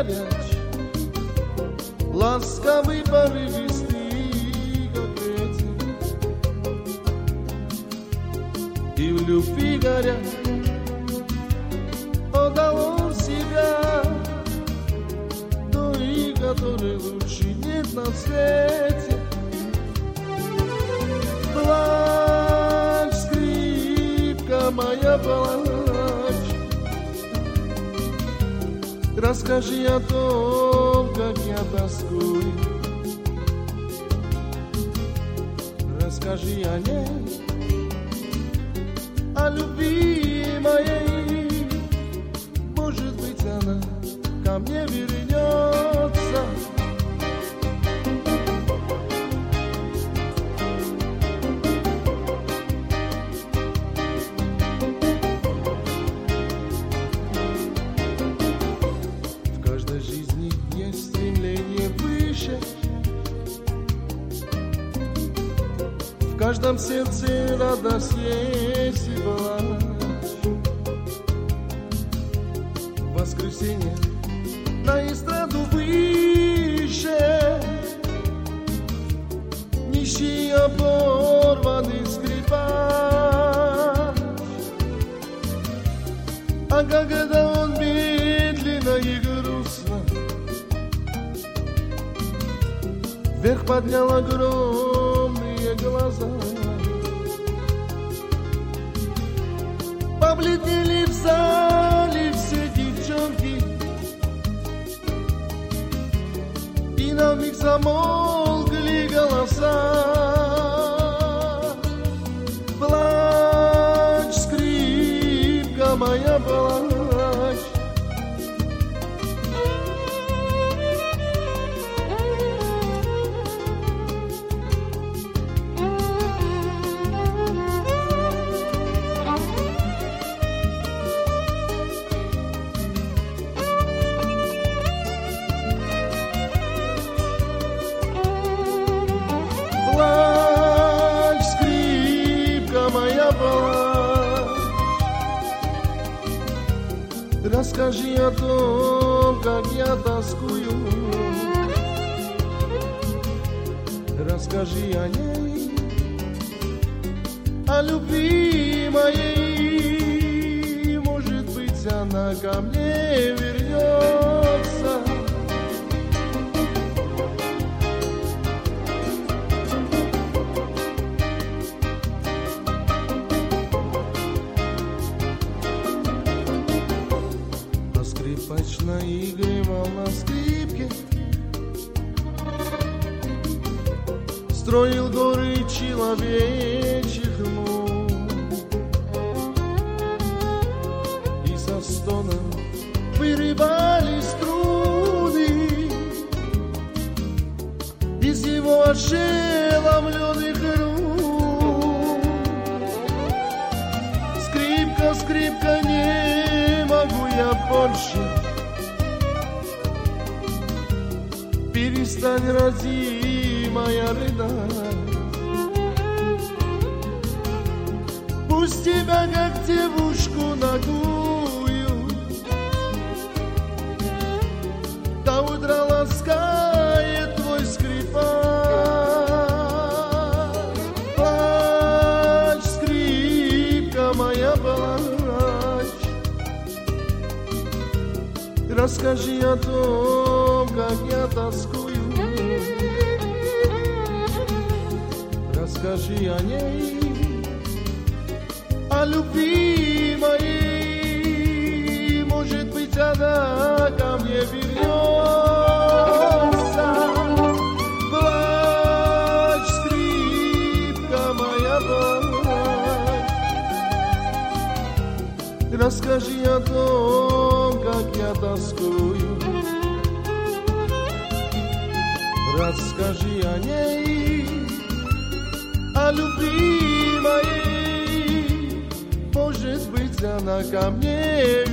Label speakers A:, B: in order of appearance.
A: горяч, ласковый, порывистый, как ветер, и в любви горя отдал он себя той, которой лучше нет на свете. Плачь, скрипка моя, плачь, расскажи о том, как я тоскую, расскажи о ней, о любви моей. Может быть, она ко мне вернется. В каждой жизни есть стремление выше, в каждом сердце радость есть и плач. В воскресенье на эстраду выше нищий, оборванный скрипач. А когда он медленно и грустно вверх поднял огромные глаза, побледнели в зале все девчонки, и на миг замолкли голоса. Плачь, скрипка моя, плачь, плачь, скрипка моя, плачь, расскажи о том, как я тоскую, расскажи о ней, о любви моей. Может быть, она ко мне вернется. Скрипач наигрывал на скрипке, строил горы человечьих ног, и со стоном вырывали струны из его ошеломленных рук. Скрипка, скрипка, не могу я больше, перестань, родимая, рыдать. Пусть тебя, как девушку нагую, до утра ласкает твой скрипач. Плачь, скрипка моя, плачь, расскажи о том, как я тоскую, расскажи о ней, о любви моей. Может быть, она ко мне вернется. Плачь, скрипка моя, плачь, расскажи о том, как я тоскую, расскажи о ней, о любви моей. Может быть, она ко мне